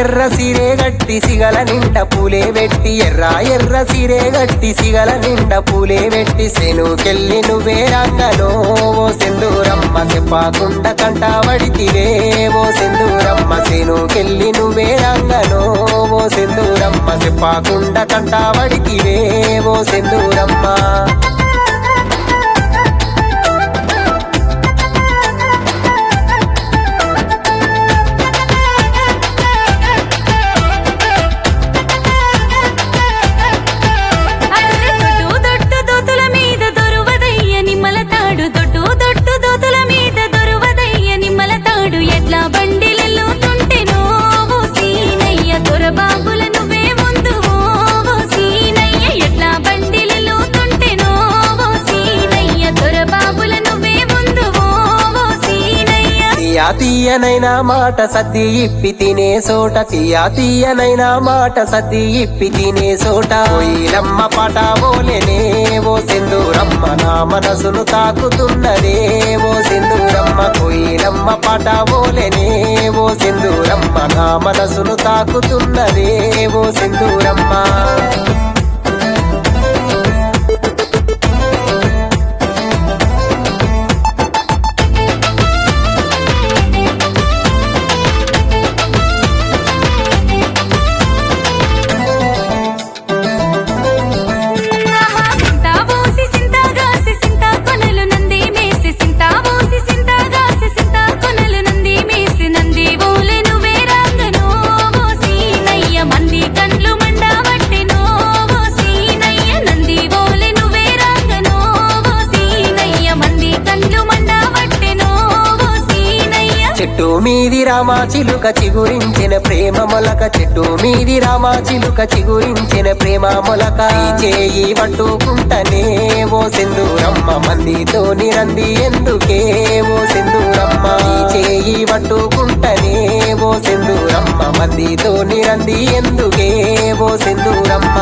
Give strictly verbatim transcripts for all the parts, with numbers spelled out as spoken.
ఎర్ర సిరే గట్టి సిగల నిండ పూలే వెట్టి ఎర్ర ఎర్ర సిరే గట్టి సిగల నిండ పూలే వెట్టి సెనుకెళ్ళి నువ్వే రంగనో ఓ సింధూరమ్మ చెప్పకుండా కంట వడితివే ఓ సింధూరమ్మ సెనుకెళ్ళి నువ్వే రంగనో ఓ సింధూరమ్మ చెప్పకుండా కంట వడితివే ఓ సింధూరమ్మ తీయనైనా మాట సద్ది ఇప్పి తినే సోట తీయా తీయనైనా మాట సద్ది ఇప్పి తినే సోట కోయిలమ్మ పాట బోలేనే ఓ సింధూరమ్మ నా మనసును తాకుతున్నదే ఓ సింధూరమ్మ కోయిలమ్మ పాట బోలేనే ఓ సింధూరమ్మ నా మనసును తాకుతున్నదే ఓ సింధూరమ్మ చెట్టు మీది రామా చిలుక చిగురించిన ప్రేమ మొలక చెట్టు మీది రామా చిలుక చిగురించిన ప్రేమ మొలక చేయి పట్టుకుంటనే ఓ సింధూరమ్మ మందితో నిరంది ఎందుకే ఓ సింధూరమ్మ చేయి పట్టుకుంటనే ఓ సింధూరమ్మ మందితో నిరంది ఎందుకే ఓ సింధూరమ్మ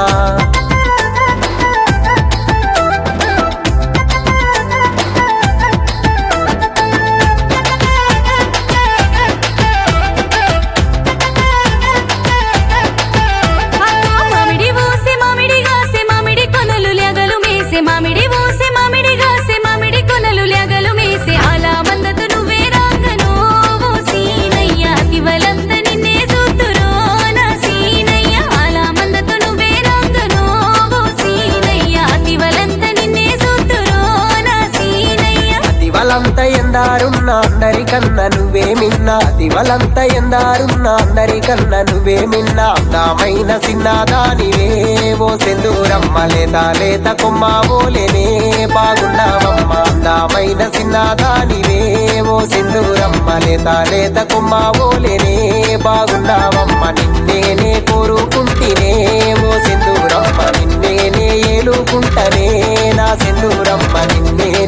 మామిడి ఊసి మామిడి గాసే మామిడి కొనలు లెగలు మేసే అలా మందతు నువ్వే రాంగనో ఓ సీనయ్య అతివలంత నిన్నే చూతురో నా సీనయ్య అలా మందతు నువ్వే రాంగనో ఓ సీనయ్య అతివలంత నిన్నే చూతురో నా సీనయ్య అతివలంత ఎందారున్న అందరికన్నా నువ్వే మిన్న అతివలంత ఎందారున్న అందరికన్నా నువ్వే మిన్న అందమైన సిన్నదానివే ఓ సింధూరమ్మ లేత లేత కొమ్మ బోలేనే బాగున్నావమ్మ అందమైన సిన్నదానివే ఓ సింధూరమ్మ లేత లేత కొమ్మ బోలేనే బాగున్నావమ్మ నిన్నేనే కోరుకుంటేనే ఓ సింధూరమ్మ నిన్నేనే ఏలుకుంటనే నా సింధూరమ్మ నిన్నే